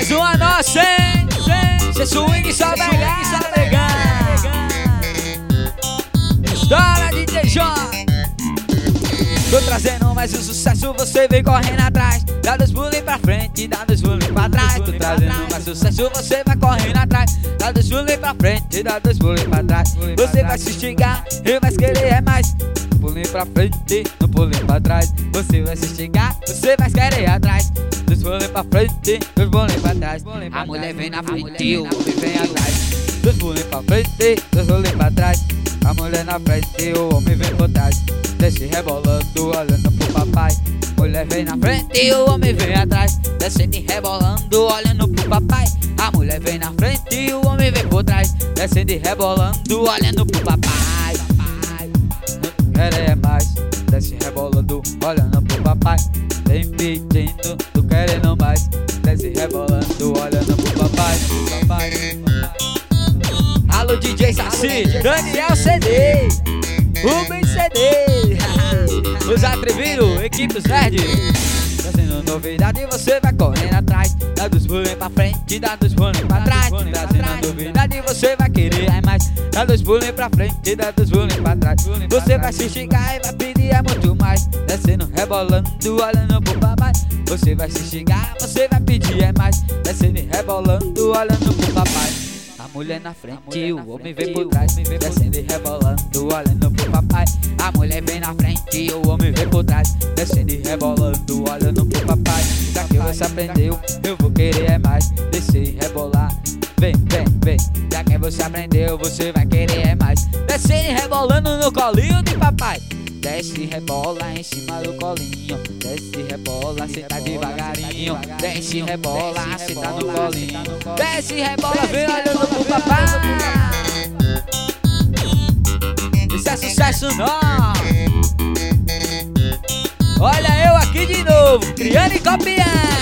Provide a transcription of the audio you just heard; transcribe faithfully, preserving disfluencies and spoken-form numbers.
Mais uma nossa, hein? Cê swing só pegar, só pegar. História de D J. Tô trazendo mais um sucesso, você vem correndo atrás. Dá dois pulos pra frente, dá dois pulos pra trás. Tô trazendo mais sucesso, você vai correndo atrás. Dá dois pulos pra frente, dá dois pulos pra trás. Você vai se instigar e vai querer é mais. Pulinho pra frente, no pulinho pra trás. Você vai se instigar, você vai querer atrás. Dois pulinhos pra frente, dois pulinhos pra trás. A mulher vem na frente e o homem vem atrás. Dois pulinhos pra frente, dois pulinhos pra trás. A mulher na frente e o homem vem por trás. Desce rebolando, olhando pro papai. Mulher vem na frente e o homem vem atrás. Descendo e rebolando, olhando pro papai. A mulher vem na frente e o homem vem por trás. Descendo e rebolando, olhando pro papai. Quer é mais, desce rebolando, olhando pro papai. Vem pedindo, tu querendo mais. Desce rebolando, olhando pro papai. Papai. Alô D J Saci, Daniel C D, Rubens C D. Os atrevidos, equipes nerd. Trazendo novidade, você vai correndo atrás. Dá dois pulinhos pra frente, dá dois pulinhos pra trás. Trazendo novidade, você vai querer é mais. Dá dois pulinhos pra frente, dá dois pulinhos pra trás. Você vai se xingar e vai pedir é muito mais. Descendo, rebolando, olhando pro papai. Você vai se xingar, você vai pedir é mais. Descendo e rebolando, olhando pro papai. A mulher na frente e o homem vem por trás. Descendo e rebolando, olhando pro papai. A mulher vem na frente e o homem vem por trás. Descendo e rebolando, olhando pro papai. Já que você aprendeu, eu vou querer é mais. Descer e rebolar, vem, vem, vem. Já que você aprendeu, você vai querer é mais. Descendo e rebolando no colinho de papai. Desce e rebola em cima do colinho. Desce e rebola, senta devagarinho. Desce e rebola, senta no colinho. Desce e rebola, vem olhando pro papai. Isso é sucesso não. Olha eu aqui de novo, criando e copiando.